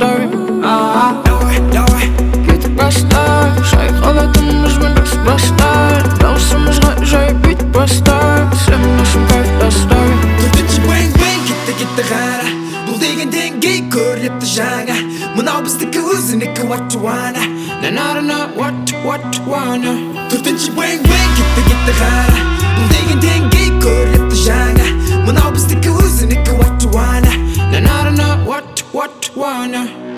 story. Кетіп баста жай қалатынбыз мен дос баста. Даусымыз ғажайып бит баста. Сен үшін кайф тастай. Төртінші бэнг-бэнг кетті қара. Бұл деген деңгей көріпті жаңа. Мынау біздікі өзінікі what you wanna. What you wanna. Төртінші бэнг-бэнг кетті қара. Бұл деген деңгей көріпті жаңа. Мынау біздікі өзінікі what you wanna. What you wanna.